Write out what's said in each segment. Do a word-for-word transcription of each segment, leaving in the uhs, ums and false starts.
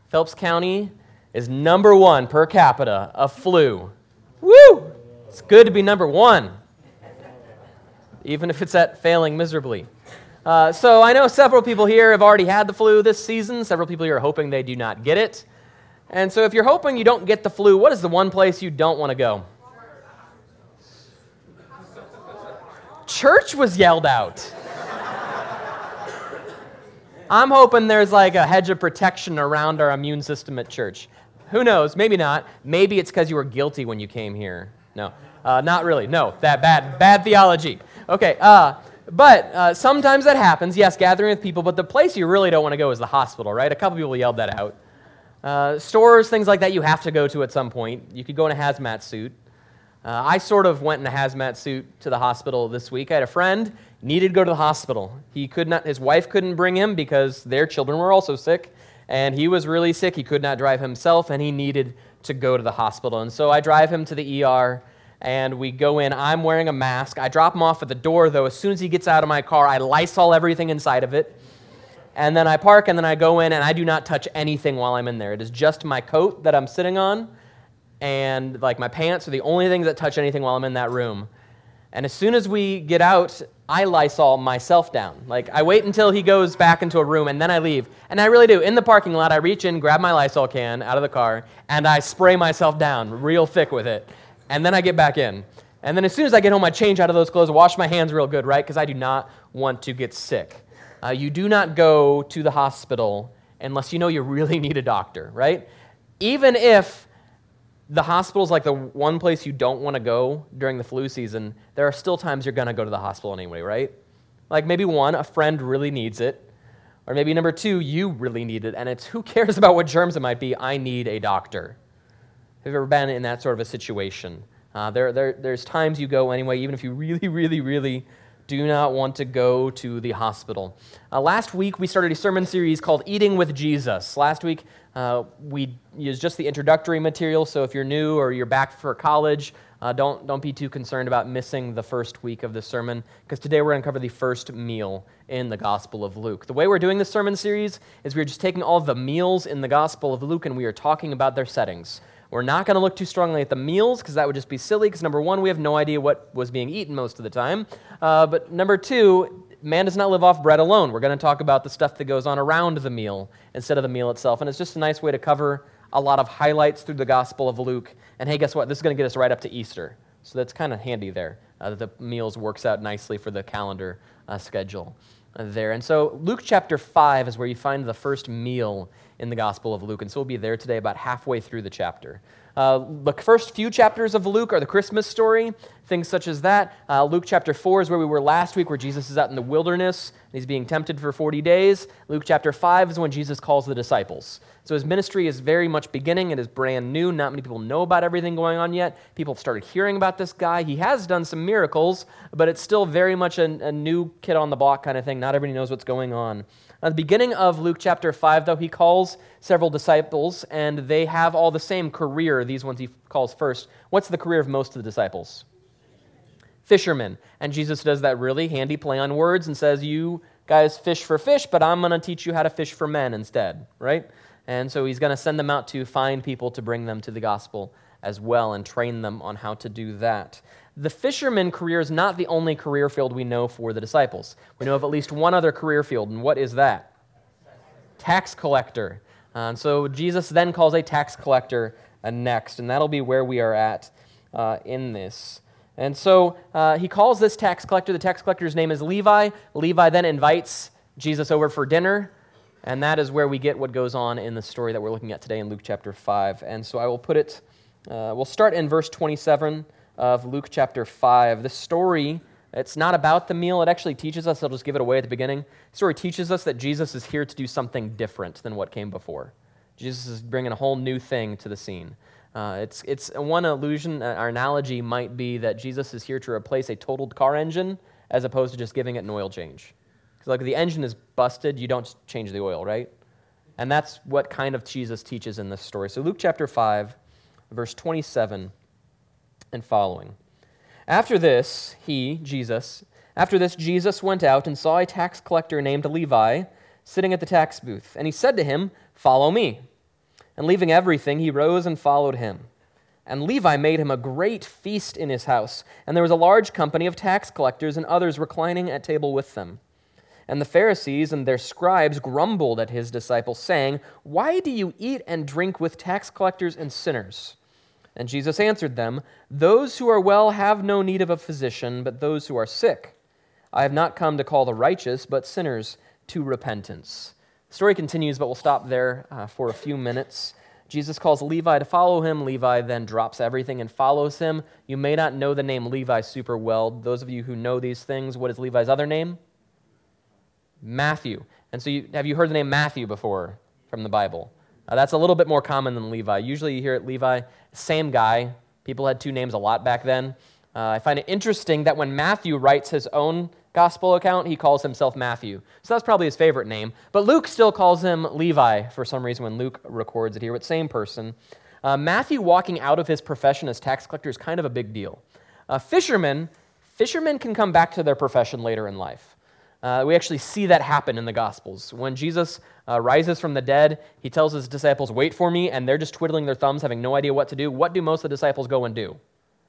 Phelps County is number one per capita of flu. Woo! It's good to be number one, even if it's at failing miserably. Uh, so I know several people here have already had the flu this season. Several people here are hoping they do not get it. And so if you're hoping you don't get the flu, what is the one place you don't want to go? Church was yelled out. I'm hoping there's like a hedge of protection around our immune system at church. Who knows? Maybe not. Maybe it's because you were guilty when you came here. No, uh, not really. No, that bad, bad theology. Okay, uh, but uh, sometimes that happens. Yes, gathering with people, but the place you really don't want to go is the hospital, right? A couple people yelled that out. Uh, stores, things like that, you have to go to at some point. You could go in a hazmat suit. Uh, I sort of went in a hazmat suit to the hospital this week. I had a friend needed to go to the hospital. He could not. His wife couldn't bring him because their children were also sick, and he was really sick. He could not drive himself, and he needed to go to the hospital. And so I drive him to the E R, and we go in. I'm wearing a mask. I drop him off at the door, though. As soon as he gets out of my car, I Lysol everything inside of it. And then I park, and then I go in, and I do not touch anything while I'm in there. It is just my coat that I'm sitting on, and like my pants are the only things that touch anything while I'm in that room. And as soon as we get out, I Lysol myself down. Like, I wait until he goes back into a room, and then I leave. And I really do. In the parking lot, I reach in, grab my Lysol can out of the car, and I spray myself down real thick with it. And then I get back in. And then as soon as I get home, I change out of those clothes, wash my hands real good, right? Because I do not want to get sick. Uh, you do not go to the hospital unless you know you really need a doctor, right? Even if the hospital is like the one place you don't want to go during the flu season, there are still times you're going to go to the hospital anyway, right? Like maybe one, a friend really needs it. Or maybe number two, you really need it. And it's who cares about what germs it might be? I need a doctor. Have you ever been in that sort of a situation? Uh, there, there, there's times you go anyway, even if you really, really, really do not want to go to the hospital. Uh, last week, we started a sermon series called Eating with Jesus. Last week, uh, we used just the introductory material, so if you're new or you're back for college, uh, don't, don't be too concerned about missing the first week of the sermon, because today we're going to cover the first meal in the Gospel of Luke. The way we're doing this sermon series is we're just taking all of the meals in the Gospel of Luke, and we are talking about their settings. We're not going to look too strongly at the meals, because that would just be silly, because number one, we have no idea what was being eaten most of the time. Uh, but number two, man does not live off bread alone. We're going to talk about the stuff that goes on around the meal instead of the meal itself. And it's just a nice way to cover a lot of highlights through the Gospel of Luke. And hey, guess what? This is going to get us right up to Easter. So that's kind of handy there. Uh, the meals works out nicely for the calendar uh, schedule uh, there. And so Luke chapter five is where you find the first meal in the Gospel of Luke. And so we'll be there today about halfway through the chapter. Uh, the first few chapters of Luke are the Christmas story, things such as that. Uh, Luke chapter four is where we were last week, where Jesus is out in the wilderness, and he's being tempted for forty days. Luke chapter five is when Jesus calls the disciples. So his ministry is very much beginning. It is brand new. Not many people know about everything going on yet. People have started hearing about this guy. He has done some miracles, but it's still very much a, a new kid on the block kind of thing. Not everybody knows what's going on. At the beginning of Luke chapter five, though, he calls several disciples, and they have all the same career, these ones he calls first. What's the career of most of the disciples? Fishermen. And Jesus does that really handy play on words and says, you guys fish for fish, but I'm going to teach you how to fish for men instead, right? And so he's going to send them out to find people to bring them to the gospel as well and train them on how to do that. The fisherman career is not the only career field we know for the disciples. We know of at least one other career field, and what is that? Tax collector. Uh, and so Jesus then calls a tax collector uh, next, and that'll be where we are at uh, in this. And so uh, he calls this tax collector. The tax collector's name is Levi. Levi then invites Jesus over for dinner, and that is where we get what goes on in the story that we're looking at today in Luke chapter five. And so I will put it, uh, we'll start in verse twenty-seven of Luke chapter five. The story, it's not about the meal. It actually teaches us, I'll just give it away at the beginning. The story teaches us that Jesus is here to do something different than what came before. Jesus is bringing a whole new thing to the scene. Uh, it's it's one allusion, our analogy might be that Jesus is here to replace a totaled car engine as opposed to just giving it an oil change. Because like the engine is busted, you don't change the oil, right? And that's what kind of Jesus teaches in this story. So Luke chapter five, verse twenty-seven and following. After this, he, Jesus, after this, Jesus went out and saw a tax collector named Levi sitting at the tax booth. And he said to him, "Follow me." And leaving everything, he rose and followed him. And Levi made him a great feast in his house, and there was a large company of tax collectors and others reclining at table with them. And the Pharisees and their scribes grumbled at his disciples, saying, "Why do you eat and drink with tax collectors and sinners?" And Jesus answered them, "Those who are well have no need of a physician, but those who are sick. I have not come to call the righteous, but sinners to repentance." The story continues, but we'll stop there uh, for a few minutes. Jesus calls Levi to follow him. Levi then drops everything and follows him. You may not know the name Levi super well. Those of you who know these things, what is Levi's other name? Matthew. And so you, have you heard the name Matthew before from the Bible? Uh, that's a little bit more common than Levi. Usually you hear it Levi, same guy. People had two names a lot back then. Uh, I find it interesting that when Matthew writes his own gospel account, he calls himself Matthew. So that's probably his favorite name. But Luke still calls him Levi for some reason when Luke records it here, but same person. Uh, Matthew walking out of his profession as tax collector is kind of a big deal. Uh, fishermen, fishermen can come back to their profession later in life. Uh, we actually see that happen in the Gospels. When Jesus uh, rises from the dead, he tells his disciples, "Wait for me," and they're just twiddling their thumbs, having no idea what to do. What do most of the disciples go and do?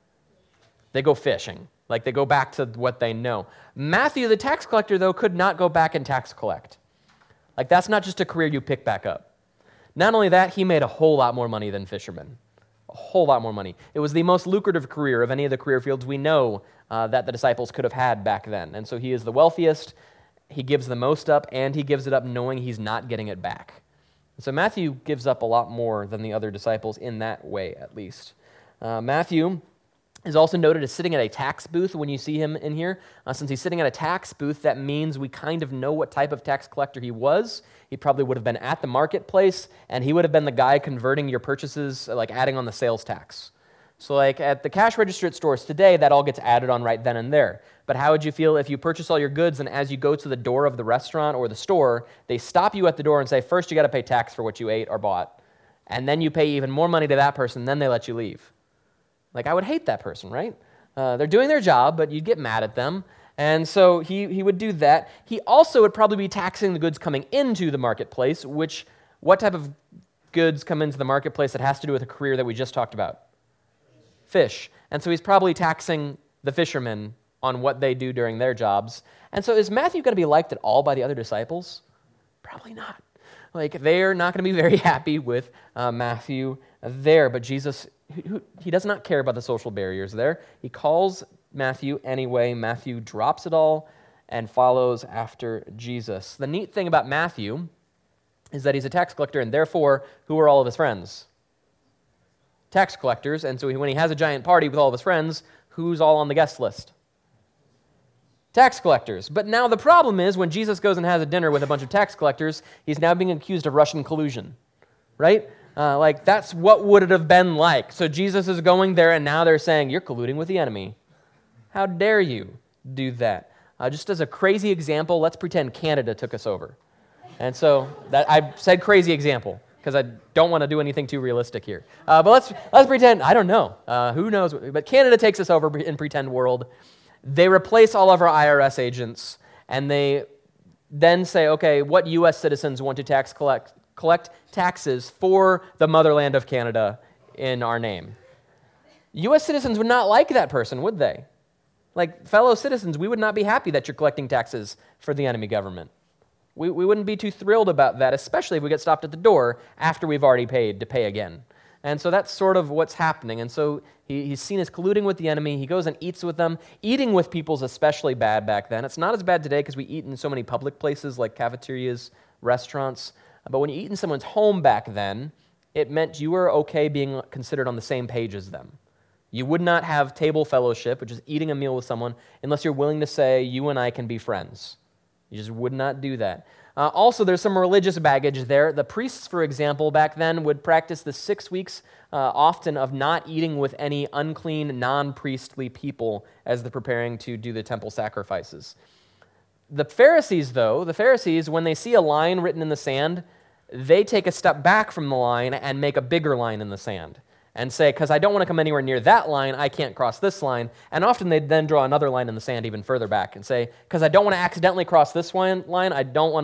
They go fishing. Like, they go back to what they know. Matthew, the tax collector, though, could not go back and tax collect. Like, that's not just a career you pick back up. Not only that, he made a whole lot more money than fishermen. A whole lot more money. It was the most lucrative career of any of the career fields we know uh, that the disciples could have had back then. And so he is the wealthiest, he gives the most up, and he gives it up knowing he's not getting it back. And so Matthew gives up a lot more than the other disciples in that way, at least. Uh, Matthew is also noted as sitting at a tax booth when you see him in here. Uh, since he's sitting at a tax booth, that means we kind of know what type of tax collector he was. He probably would have been at the marketplace, and he would have been the guy converting your purchases, like adding on the sales tax. So like at the cash register at stores today, that all gets added on right then and there. But how would you feel if you purchase all your goods, and as you go to the door of the restaurant or the store, they stop you at the door and say, first you got to pay tax for what you ate or bought, and then you pay even more money to that person, then they let you leave. Like, I would hate that person, right? Uh, they're doing their job, but you'd get mad at them. And so he, he would do that. He also would probably be taxing the goods coming into the marketplace, which, what type of goods come into the marketplace that has to do with a career that we just talked about? Fish. And so he's probably taxing the fishermen on what they do during their jobs. And so is Matthew going to be liked at all by the other disciples? Probably not. Like, they're not going to be very happy with uh, Matthew there, but Jesus, he, he does not care about the social barriers there. He calls Matthew anyway. Matthew drops it all and follows after Jesus. The neat thing about Matthew is that he's a tax collector, and therefore, who are all of his friends? Tax collectors, and so when he has a giant party with all of his friends, who's all on the guest list? Tax collectors. But now the problem is when Jesus goes and has a dinner with a bunch of tax collectors, he's now being accused of Russian collusion, right? Uh, like, that's what would it have been like. So Jesus is going there, and now they're saying, you're colluding with the enemy. How dare you do that? Uh, just as a crazy example, let's pretend Canada took us over. And so that I said crazy example because I don't want to do anything too realistic here. Uh, but let's let's pretend, I don't know, uh, who knows, but Canada takes us over in pretend world. They replace all of our I R S agents, and they then say, okay, what U S citizens want to tax collect collect taxes for the motherland of Canada in our name? U S citizens would not like that person, would they? Like, fellow citizens, we would not be happy that you're collecting taxes for the enemy government. We, we wouldn't be too thrilled about that, especially if we get stopped at the door after we've already paid to pay again. And so that's sort of what's happening. And so he, he's seen as colluding with the enemy. He goes and eats with them. Eating with people is especially bad back then. It's not as bad today because we eat in so many public places like cafeterias, restaurants. But when you eat in someone's home back then, it meant you were okay being considered on the same page as them. You would not have table fellowship, which is eating a meal with someone, unless you're willing to say, you and I can be friends. You just would not do that. Uh, also, there's some religious baggage there. The priests, for example, back then would practice the six weeks uh, often of not eating with any unclean, non-priestly people as they're preparing to do the temple sacrifices. The Pharisees, though, the Pharisees, when they see a line written in the sand, they take a step back from the line and make a bigger line in the sand and say, because I don't want to come anywhere near that line, I can't cross this line. And often they'd then draw another line in the sand even further back and say, because I don't want to accidentally cross this line, I don't want to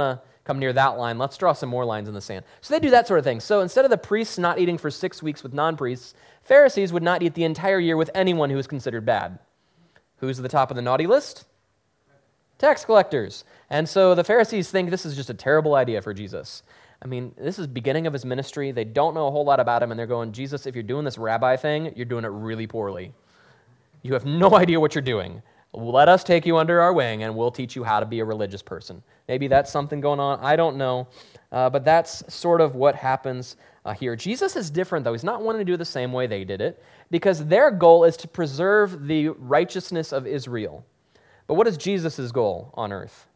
come near that line. Let's draw some more lines in the sand. So they do that sort of thing. So instead of the priests not eating for six weeks with non-priests, Pharisees would not eat the entire year with anyone who was considered bad. Who's at the top of the naughty list? Tax collectors. And so the Pharisees think this is just a terrible idea for Jesus. I mean, this is the beginning of his ministry. They don't know a whole lot about him, and they're going, Jesus, if you're doing this rabbi thing, you're doing it really poorly. You have no idea what you're doing. Let us take you under our wing, and we'll teach you how to be a religious person. Maybe that's something going on. I don't know. Uh, but that's sort of what happens uh, here. Jesus is different, though. He's not wanting to do it the same way they did it, because their goal is to preserve the righteousness of Israel. But what is Jesus' goal on earth?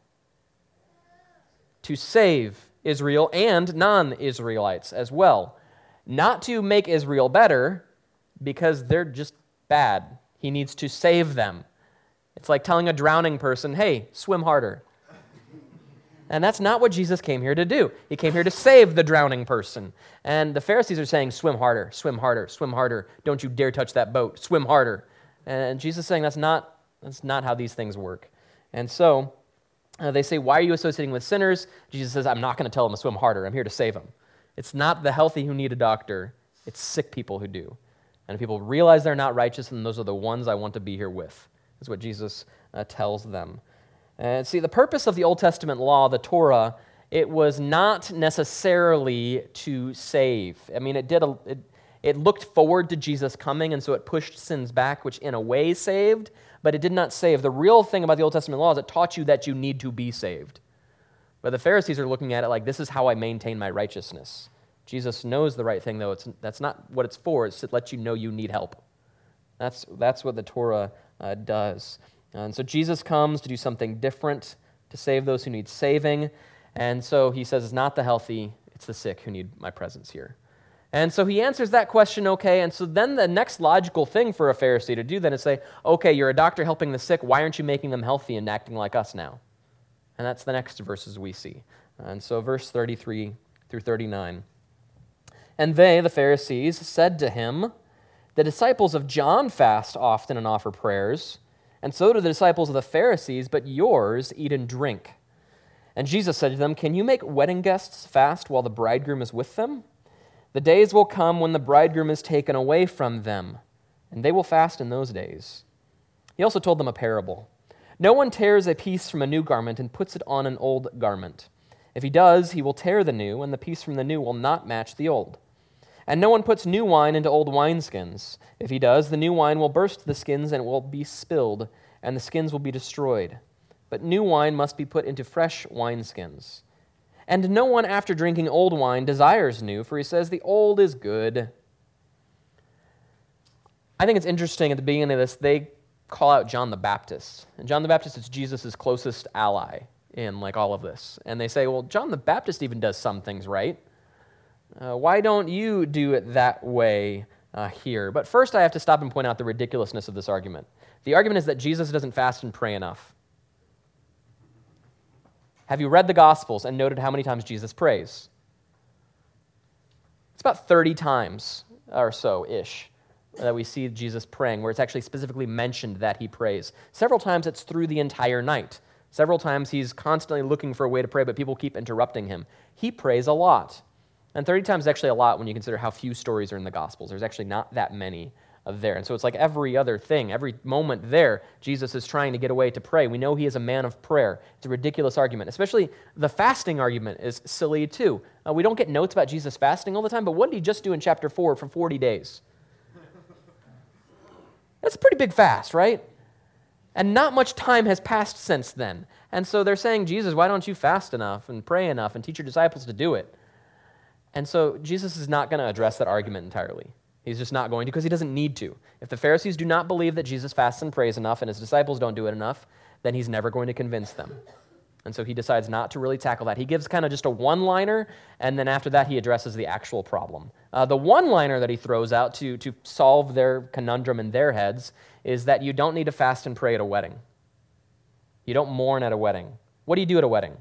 To save Israel and non-Israelites as well. Not to make Israel better, because they're just bad. He needs to save them. It's like telling a drowning person, hey, swim harder. And that's not what Jesus came here to do. He came here to save the drowning person. And the Pharisees are saying, swim harder, swim harder, swim harder. Don't you dare touch that boat. Swim harder. And Jesus is saying that's not, that's not how these things work. And so uh, they say, why are you associating with sinners? Jesus says, I'm not going to tell them to swim harder. I'm here to save them. It's not the healthy who need a doctor. It's sick people who do. And if people realize they're not righteous, then those are the ones I want to be here with. That's what Jesus uh, tells them. And see, the purpose of the Old Testament law, the Torah, it was not necessarily to save. I mean, it did. A, it, it looked forward to Jesus coming, and so it pushed sins back, which in a way saved, but it did not save. The real thing about the Old Testament law is it taught you that you need to be saved. But the Pharisees are looking at it like, this is how I maintain my righteousness. Jesus knows the right thing, though. It's, that's not what it's for. It's to let you know you need help. That's, that's what the Torah uh, does. And so Jesus comes to do something different, to save those who need saving. And so he says it's not the healthy, it's the sick who need my presence here. And so he answers that question, okay, and so then the next logical thing for a Pharisee to do then is say, okay, you're a doctor helping the sick, why aren't you making them healthy and acting like us now? And that's the next verses we see. And so verse thirty-three through thirty-nine. And they, the Pharisees, said to him, the disciples of John fast often and offer prayers, and so do the disciples of the Pharisees, but yours eat and drink. And Jesus said to them, can you make wedding guests fast while the bridegroom is with them? The days will come when the bridegroom is taken away from them, and they will fast in those days. He also told them a parable. No one tears a piece from a new garment and puts it on an old garment. If he does, he will tear the new, and the piece from the new will not match the old. And no one puts new wine into old wineskins. If he does, the new wine will burst the skins and it will be spilled, and the skins will be destroyed. But new wine must be put into fresh wineskins. And no one after drinking old wine desires new, for he says the old is good. I think it's interesting at the beginning of this, they call out John the Baptist. And John the Baptist is Jesus' closest ally in like all of this. And they say, well, John the Baptist even does some things right. Uh, why don't you do it that way uh, here? But first I have to stop and point out the ridiculousness of this argument. The argument is that Jesus doesn't fast and pray enough. Have you read the Gospels and noted how many times Jesus prays? It's about thirty times or so-ish that we see Jesus praying, where it's actually specifically mentioned that he prays. Several times it's through the entire night. Several times he's constantly looking for a way to pray, but people keep interrupting him. He prays a lot. And thirty times is actually a lot when you consider how few stories are in the Gospels. There's actually not that many of there. And so it's like every other thing, every moment there, Jesus is trying to get away to pray. We know he is a man of prayer. It's a ridiculous argument. Especially the fasting argument is silly too. Uh, we don't get notes about Jesus fasting all the time, but what did he just do in chapter four for forty days? That's a pretty big fast, right? And not much time has passed since then. And so they're saying, Jesus, why don't you fast enough and pray enough and teach your disciples to do it? And so Jesus is not going to address that argument entirely. He's just not going to because he doesn't need to. If the Pharisees do not believe that Jesus fasts and prays enough and his disciples don't do it enough, then he's never going to convince them. And so he decides not to really tackle that. He gives kind of just a one-liner, and then after that he addresses the actual problem. Uh, the one-liner that he throws out to, to solve their conundrum in their heads is that you don't need to fast and pray at a wedding. You don't mourn at a wedding. What do you do at a wedding?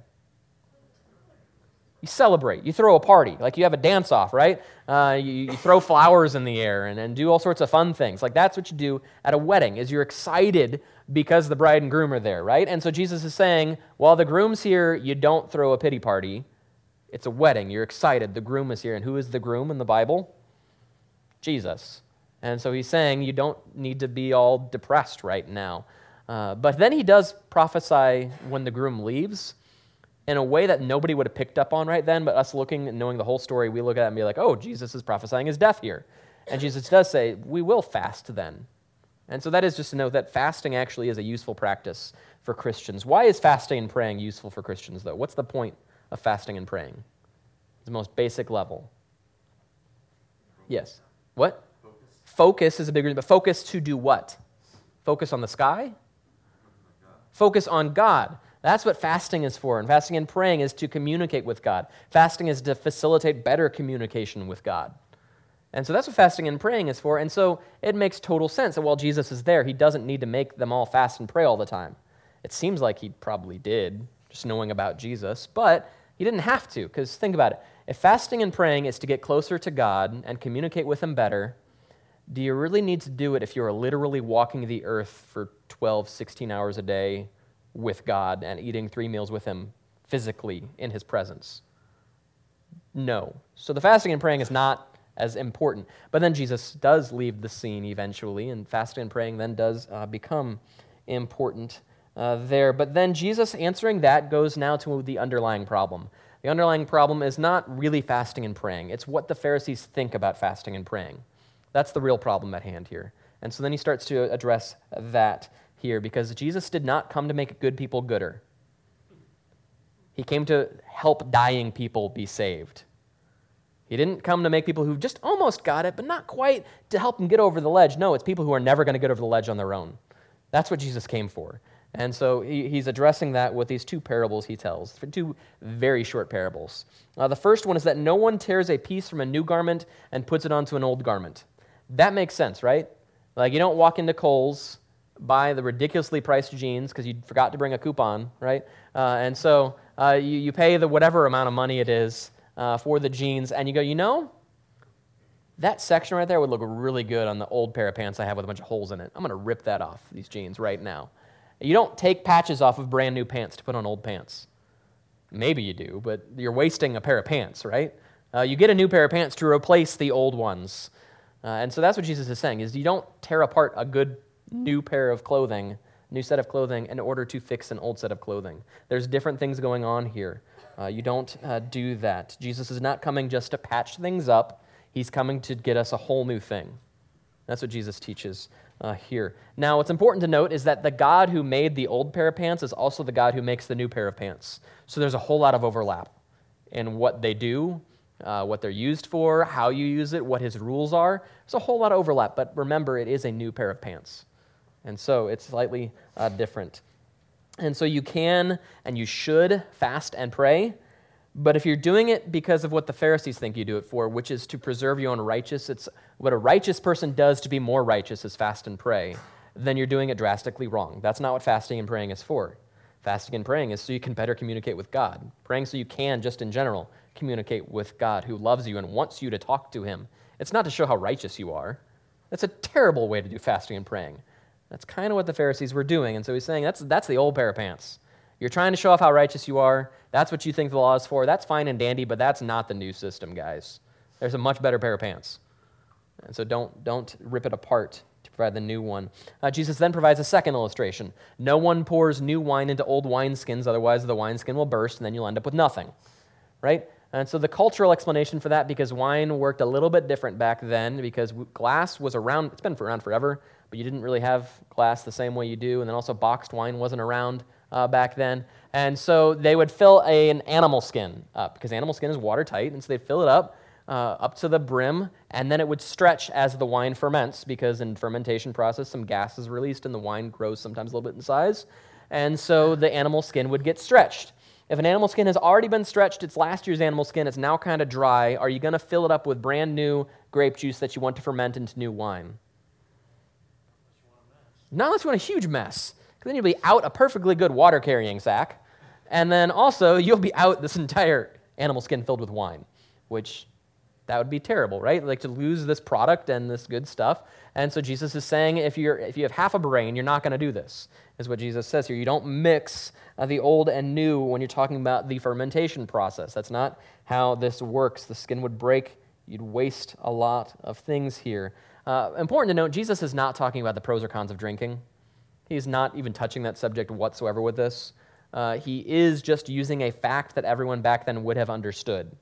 You celebrate. You throw a party. Like you have a dance-off, right? Uh, you, you throw flowers in the air and, and do all sorts of fun things. Like that's what you do at a wedding, is you're excited because the bride and groom are there, right? And so Jesus is saying, while the groom's here, you don't throw a pity party. It's a wedding. You're excited. The groom is here. And who is the groom in the Bible? Jesus. And so he's saying you don't need to be all depressed right now. Uh, but then he does prophesy when the groom leaves in a way that nobody would have picked up on right then, but us looking and knowing the whole story, we look at it and be like, oh, Jesus is prophesying his death here. And Jesus does say, we will fast then. And so that is just to note that fasting actually is a useful practice for Christians. Why is fasting and praying useful for Christians, though? What's the point of fasting and praying? The most basic level. Yes. What? Focus. Focus is a big reason, but focus to do what? Focus on the sky? Focus on God. That's what fasting is for. And fasting and praying is to communicate with God. Fasting is to facilitate better communication with God. And so that's what fasting and praying is for. And so it makes total sense that while Jesus is there, he doesn't need to make them all fast and pray all the time. It seems like he probably did, just knowing about Jesus, but he didn't have to, because think about it. If fasting and praying is to get closer to God and communicate with him better, do you really need to do it if you're literally walking the earth for twelve, sixteen hours a day with God and eating three meals with him physically in his presence? No. So the fasting and praying is not as important. But then Jesus does leave the scene eventually, and fasting and praying then does uh, become important uh, there. But then Jesus answering that goes now to the underlying problem. The underlying problem is not really fasting and praying. It's what the Pharisees think about fasting and praying. That's the real problem at hand here. And so then he starts to address that here, because Jesus did not come to make good people gooder. He came to help dying people be saved. He didn't come to make people who just almost got it, but not quite, to help them get over the ledge. No, it's people who are never going to get over the ledge on their own. That's what Jesus came for. And so he, he's addressing that with these two parables he tells, two very short parables. Uh, the first one is that no one tears a piece from a new garment and puts it onto an old garment. That makes sense, right? Like, you don't walk into Kohl's, buy the ridiculously priced jeans because you forgot to bring a coupon, right? Uh, and so uh, you, you pay the whatever amount of money it is uh, for the jeans, and you go, you know, that section right there would look really good on the old pair of pants I have with a bunch of holes in it. I'm going to rip that off, these jeans, right now. You don't take patches off of brand new pants to put on old pants. Maybe you do, but you're wasting a pair of pants, right? Uh, you get a new pair of pants to replace the old ones. Uh, and so that's what Jesus is saying, is you don't tear apart a good new pair of clothing, new set of clothing, in order to fix an old set of clothing. There's different things going on here. Uh, you don't uh, do that. Jesus is not coming just to patch things up. He's coming to get us a whole new thing. That's what Jesus teaches uh, here. Now, what's important to note is that the God who made the old pair of pants is also the God who makes the new pair of pants. So there's a whole lot of overlap in what they do, Uh, what they're used for, how you use it, what his rules are. There's a whole lot of overlap, but remember, it is a new pair of pants. And so it's slightly uh, different. And so you can and you should fast and pray, but if you're doing it because of what the Pharisees think you do it for, which is to preserve your own righteous, it's what a righteous person does to be more righteous is fast and pray, then you're doing it drastically wrong. That's not what fasting and praying is for. Fasting and praying is so you can better communicate with God. Praying so you can, just in general, communicate with God who loves you and wants you to talk to him. It's not to show how righteous you are. That's a terrible way to do fasting and praying. That's kind of what the Pharisees were doing. And so he's saying, that's, that's the old pair of pants. You're trying to show off how righteous you are. That's what you think the law is for. That's fine and dandy, but that's not the new system, guys. There's a much better pair of pants. And so don't, don't rip it apart to provide the new one. Uh, Jesus then provides a second illustration. No one pours new wine into old wineskins, otherwise the wineskin will burst, and then you'll end up with nothing. Right? And so the cultural explanation for that, because wine worked a little bit different back then, because glass was around, it's been around forever, but you didn't really have glass the same way you do, and then also boxed wine wasn't around uh, back then. And so they would fill a, an animal skin up, because animal skin is watertight, and so they'd fill it up, uh, up to the brim, and then it would stretch as the wine ferments, because in fermentation process, some gas is released, and the wine grows sometimes a little bit in size. And so the animal skin would get stretched. If an animal skin has already been stretched, it's last year's animal skin, it's now kind of dry, are you going to fill it up with brand new grape juice that you want to ferment into new wine? Not unless you want a huge mess, because then you'll be out a perfectly good water-carrying sack, and then also you'll be out this entire animal skin filled with wine, which That would be terrible, right? Like to lose this product and this good stuff. And so Jesus is saying, if you're if you have half a brain, you're not going to do this, is what Jesus says here. You don't mix uh, the old and new when you're talking about the fermentation process. That's not how this works. The skin would break. You'd waste a lot of things here. Uh, important to note, Jesus is not talking about the pros or cons of drinking. He's not even touching that subject whatsoever with this. Uh, he is just using a fact that everyone back then would have understood.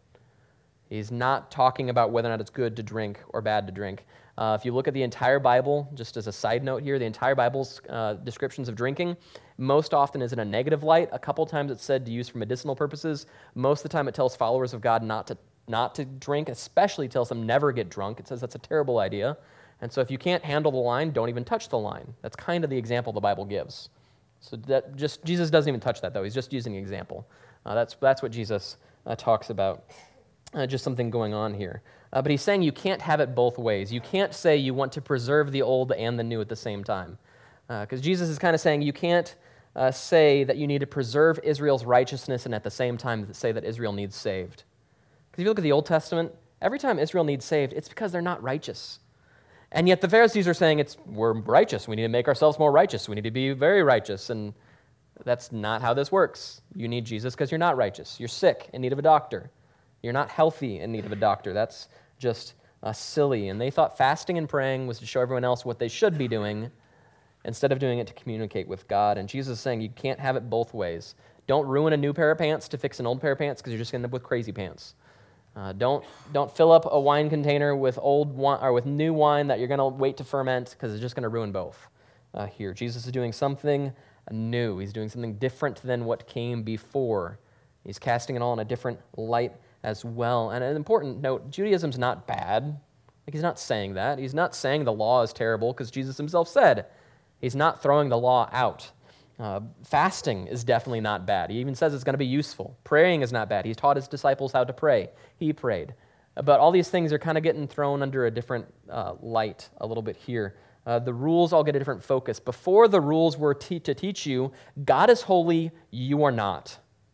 He's not talking about whether or not it's good to drink or bad to drink. Uh, if you look at the entire Bible, just as a side note here, the entire Bible's uh, descriptions of drinking most often is in a negative light. A couple times it's said to use for medicinal purposes. Most of the time it tells followers of God not to not to drink, especially tells them never get drunk. It says that's a terrible idea. And so if you can't handle the line, don't even touch the line. That's kind of the example the Bible gives. So that just Jesus doesn't even touch that, though. He's just using an example. Uh, that's, that's what Jesus uh, talks about. Uh, just something going on here. Uh, but he's saying you can't have it both ways. You can't say you want to preserve the old and the new at the same time. Because uh, Jesus is kind of saying you can't uh, say that you need to preserve Israel's righteousness and at the same time say that Israel needs saved. Because if you look at the Old Testament, every time Israel needs saved, it's because they're not righteous. And yet the Pharisees are saying it's we're righteous. We need to make ourselves more righteous. We need to be very righteous. And that's not how this works. You need Jesus because you're not righteous. You're sick, in need of a doctor. You're not healthy, in need of a doctor. That's just uh, silly. And they thought fasting and praying was to show everyone else what they should be doing instead of doing it to communicate with God. And Jesus is saying you can't have it both ways. Don't ruin a new pair of pants to fix an old pair of pants because you're just going to end up with crazy pants. Uh, don't don't fill up a wine container with old wine or with new wine that you're going to wait to ferment because it's just going to ruin both. Uh, here, Jesus is doing something new. He's doing something different than what came before. He's casting it all in a different light as well. And an important note: Judaism's not bad. Like he's not saying that. He's not saying the law is terrible because Jesus himself said he's not throwing the law out. Uh, fasting is definitely not bad. He even says it's going to be useful. Praying is not bad. He's taught his disciples how to pray. He prayed. But all these things are kind of getting thrown under a different uh, light a little bit here. Uh, the rules all get a different focus. Before, the rules were te- to teach you, God is holy, you are not.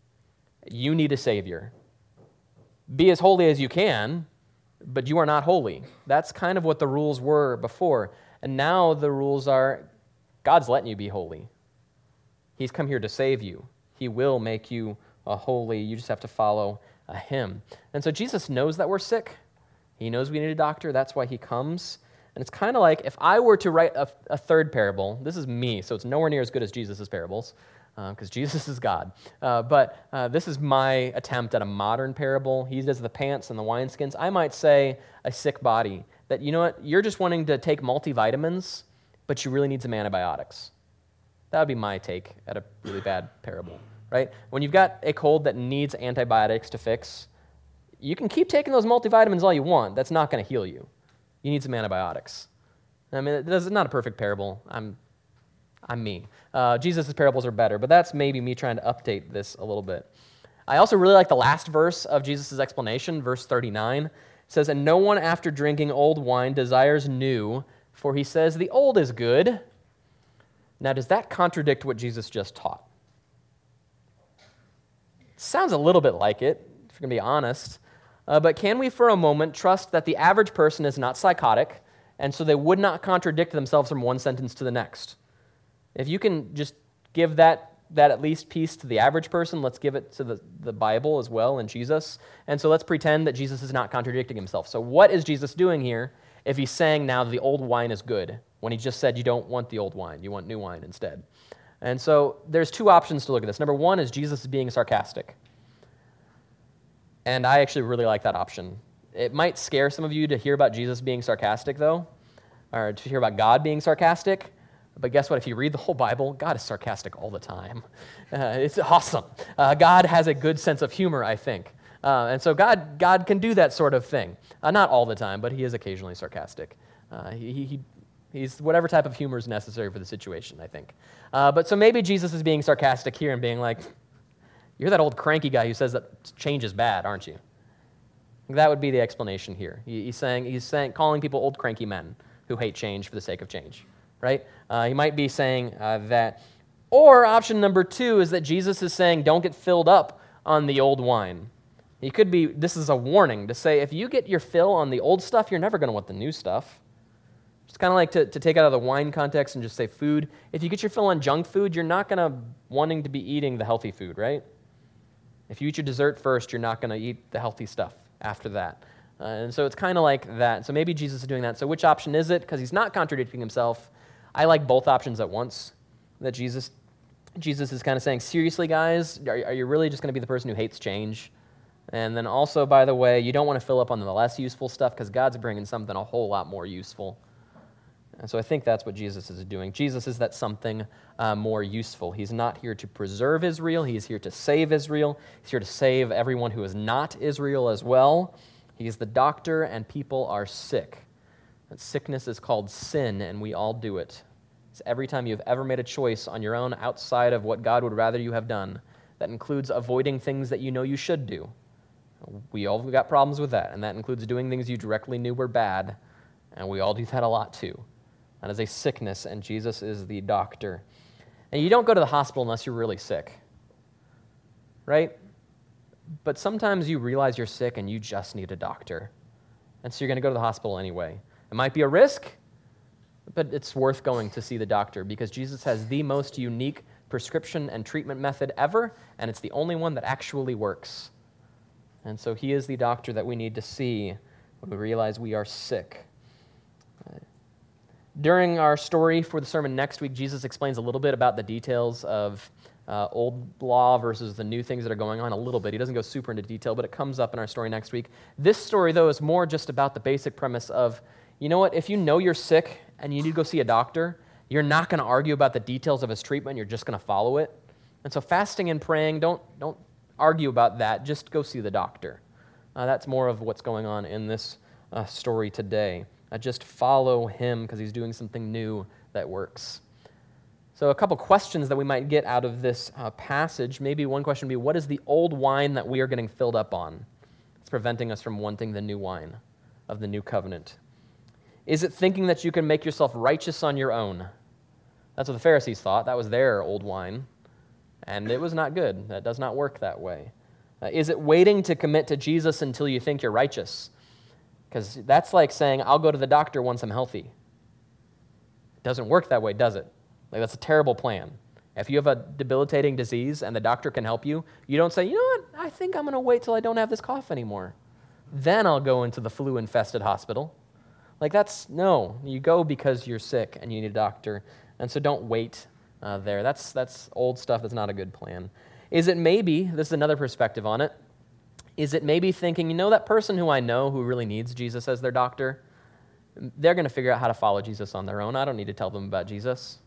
You need a Savior. Be as holy as you can, but you are not holy. That's kind of what the rules were before. And now the rules are, God's letting you be holy. He's come here to save you. He will make you uh, holy. You just have to follow uh, him. And so Jesus knows that we're sick. He knows we need a doctor. That's why he comes. And it's kind of like if I were to write a, a third parable, this is me, so it's nowhere near as good as Jesus' parables, because uh, Jesus is God. Uh, but uh, this is my attempt at a modern parable. He does the pants and the wineskins. I might say a sick body, that, you know what, you're just wanting to take multivitamins, but you really need some antibiotics. That would be my take at a really bad parable, right? When you've got a cold that needs antibiotics to fix, you can keep taking those multivitamins all you want. That's not going to heal you. You need some antibiotics. I mean, this is not a perfect parable. I'm I'm me. Uh, Jesus' parables are better, but that's maybe me trying to update this a little bit. I also really like the last verse of Jesus' explanation, verse thirty-nine. It says, "And no one after drinking old wine desires new, for he says, the old is good." Now, does that contradict what Jesus just taught? Sounds a little bit like it, if we're going to be honest. Uh, but can we for a moment trust that the average person is not psychotic, and so they would not contradict themselves from one sentence to the next? If you can just give that that at least piece to the average person, let's give it to the, the Bible as well and Jesus. And so let's pretend that Jesus is not contradicting himself. So what is Jesus doing here if he's saying now the old wine is good, when he just said you don't want the old wine, you want new wine instead? And so there's two options to look at this. Number one is Jesus is being sarcastic. And I actually really like that option. It might scare some of you to hear about Jesus being sarcastic, though, or to hear about God being sarcastic. But guess what? If you read the whole Bible, God is sarcastic all the time. Uh, it's awesome. Uh, God has a good sense of humor, I think. Uh, and so God God can do that sort of thing. Uh, not all the time, but he is occasionally sarcastic. Uh, he, he He's whatever type of humor is necessary for the situation, I think. Uh, but so maybe Jesus is being sarcastic here and being like, you're that old cranky guy who says that change is bad, aren't you? That would be the explanation here. He, he's saying he's saying calling people old cranky men who hate change for the sake of change, right? Uh, he might be saying uh, that. Or option number two is that Jesus is saying, don't get filled up on the old wine. He could be, this is a warning to say, if you get your fill on the old stuff, you're never going to want the new stuff. It's kind of like to, to take out of the wine context and just say food. If you get your fill on junk food, you're not going to wanting to be eating the healthy food, right? If you eat your dessert first, you're not going to eat the healthy stuff after that. Uh, and so it's kind of like that. So maybe Jesus is doing that. So which option is it? Because he's not contradicting himself. I like both options at once. That Jesus, Jesus is kind of saying, seriously, guys, are, are you really just going to be the person who hates change? And then also, by the way, you don't want to fill up on the less useful stuff because God's bringing something a whole lot more useful. And so I think that's what Jesus is doing. Jesus is that something uh, more useful. He's not here to preserve Israel. He's here to save Israel. He's here to save everyone who is not Israel as well. He's the doctor, and people are sick. And sickness is called sin, and we all do it. It's every time you've ever made a choice on your own outside of what God would rather you have done. That includes avoiding things that you know you should do. We all got problems with that, and that includes doing things you directly knew were bad, and we all do that a lot too. That is a sickness, and Jesus is the doctor. And you don't go to the hospital unless you're really sick, right? But sometimes you realize you're sick and you just need a doctor, and so you're going to go to the hospital anyway. It might be a risk, but it's worth going to see the doctor because Jesus has the most unique prescription and treatment method ever, and it's the only one that actually works. And so he is the doctor that we need to see when we realize we are sick. During our story for the sermon next week, Jesus explains a little bit about the details of uh, old law versus the new things that are going on a little bit. He doesn't go super into detail, but it comes up in our story next week. This story, though, is more just about the basic premise of, you know what, if you know you're sick and you need to go see a doctor, you're not going to argue about the details of his treatment. You're just going to follow it. And so fasting and praying, don't don't argue about that. Just go see the doctor. Uh, that's more of what's going on in this uh, story today. Uh, just follow him because he's doing something new that works. So a couple questions that we might get out of this uh, passage. Maybe one question would be, what is the old wine that we are getting filled up on? It's preventing us from wanting the new wine of the new covenant. Is it thinking that you can make yourself righteous on your own? That's what the Pharisees thought. That was their old wine. And it was not good. That does not work that way. Uh, is it waiting to commit to Jesus until you think you're righteous? Because that's like saying, I'll go to the doctor once I'm healthy. It doesn't work that way, does it? Like, that's a terrible plan. If you have a debilitating disease and the doctor can help you, you don't say, you know what, I think I'm going to wait till I don't have this cough anymore. Then I'll go into the flu-infested hospital. Like, that's, no. You go because you're sick and you need a doctor. And so don't wait uh, there. That's that's old stuff. That's not a good plan. Is it maybe, this is another perspective on it, is it maybe thinking, you know, that person who I know who really needs Jesus as their doctor, they're going to figure out how to follow Jesus on their own. I don't need to tell them about Jesus.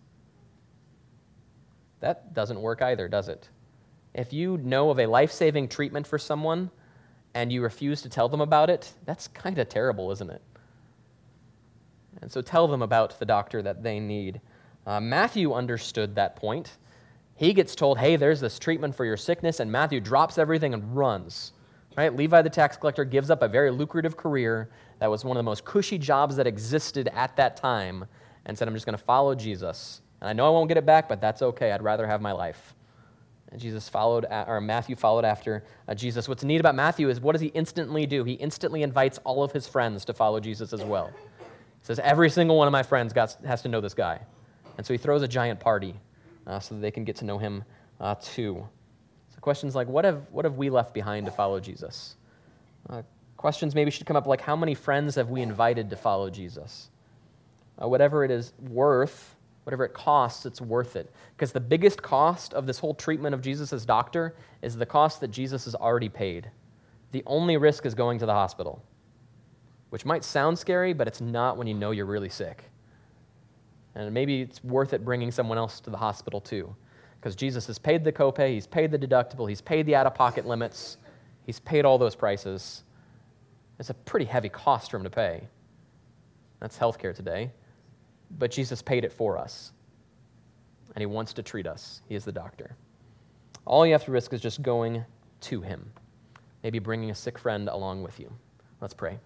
That doesn't work either, does it? If you know of a life-saving treatment for someone and you refuse to tell them about it, that's kind of terrible, isn't it? And so tell them about the doctor that they need. Uh, Matthew understood that point. He gets told, hey, there's this treatment for your sickness, and Matthew drops everything and runs. Right? Levi the tax collector gives up a very lucrative career that was one of the most cushy jobs that existed at that time and said, I'm just going to follow Jesus. And I know I won't get it back, but that's okay. I'd rather have my life. And Jesus followed, or Matthew followed after uh, Jesus. What's neat about Matthew is what does he instantly do? He instantly invites all of his friends to follow Jesus as well. He says, every single one of my friends got, has to know this guy. And so he throws a giant party uh, so that they can get to know him uh, too. So questions like, what have, what have we left behind to follow Jesus? Uh, questions maybe should come up like, how many friends have we invited to follow Jesus? Uh, whatever it is worth, whatever it costs, it's worth it. Because the biggest cost of this whole treatment of Jesus as doctor is the cost that Jesus has already paid. The only risk is going to the hospital, which might sound scary, but it's not when you know you're really sick. And maybe it's worth it bringing someone else to the hospital too, because Jesus has paid the copay, he's paid the deductible, he's paid the out-of-pocket limits, he's paid all those prices. It's a pretty heavy cost for him to pay. That's healthcare today. But Jesus paid it for us, and he wants to treat us. He is the doctor. All you have to risk is just going to him, maybe bringing a sick friend along with you. Let's pray.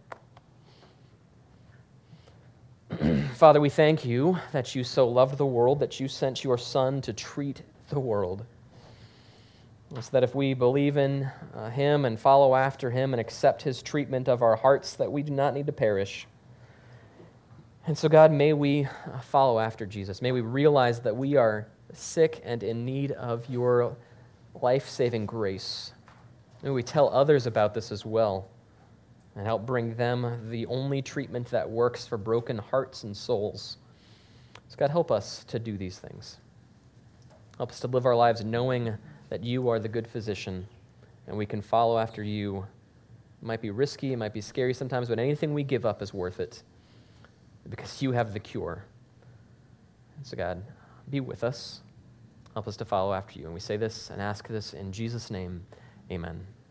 Father, we thank you that you so loved the world that you sent your Son to treat the world. So that if we believe in uh, him and follow after him and accept his treatment of our hearts, that we do not need to perish. And so, God, may we follow after Jesus. May we realize that we are sick and in need of your life-saving grace. May we tell others about this as well and help bring them the only treatment that works for broken hearts and souls. So, God, help us to do these things. Help us to live our lives knowing that you are the good physician and we can follow after you. It might be risky, it might be scary sometimes, but anything we give up is worth it, because you have the cure. And so, God, be with us. Help us to follow after you. And we say this and ask this in Jesus' name. Amen.